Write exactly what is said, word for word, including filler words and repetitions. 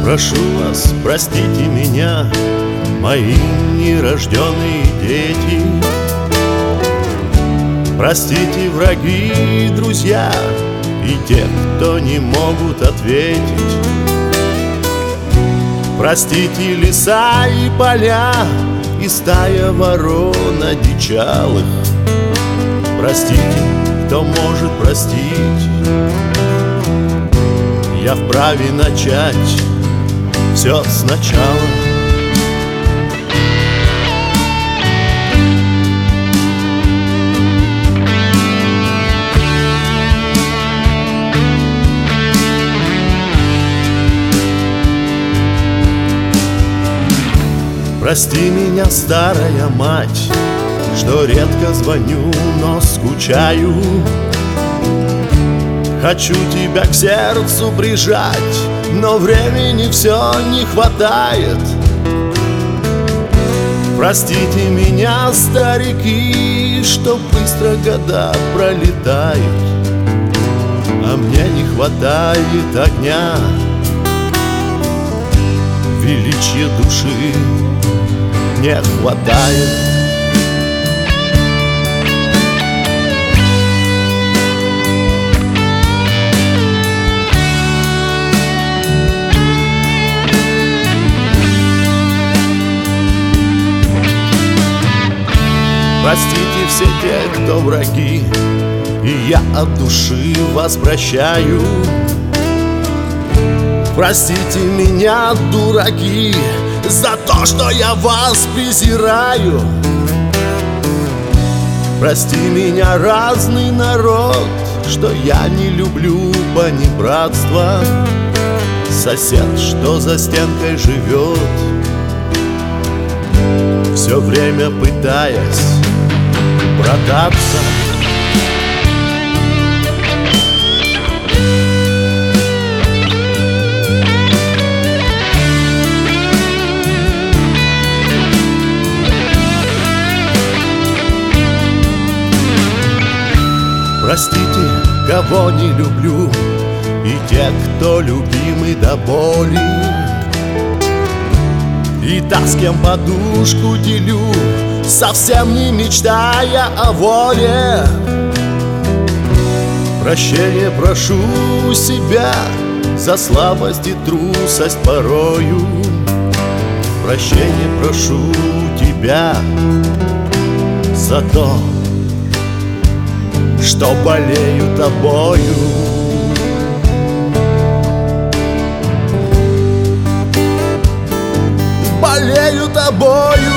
Прошу вас, простите меня, мои нерожденные дети. Простите, враги и друзья, и те, кто не могут ответить. Простите, леса и поля, и стая ворон одичалых. Простите, кто может простить. Я вправе начать все сначала. Прости меня, старая мать, что редко звоню, но скучаю. Хочу тебя к сердцу прижать, но времени все не хватает. Простите меня, старики, что быстро года пролетают, а мне не хватает огня, величия души не хватает. Простите все те, кто враги, и я от души вас прощаю. Простите меня, дураки, за то, что я вас презираю. Прости меня, разный народ, что я не люблю понебратства. Сосед, что за стенкой живет, все время пытаясь продаться. Простите, кого не люблю, и тех, кто любимый до боли, и та, с кем подушку делю, совсем не мечтая о воле. Прощения прошу себя за слабость и трусость порою. Прощения прошу тебя за то, что болею тобою. Болею тобою.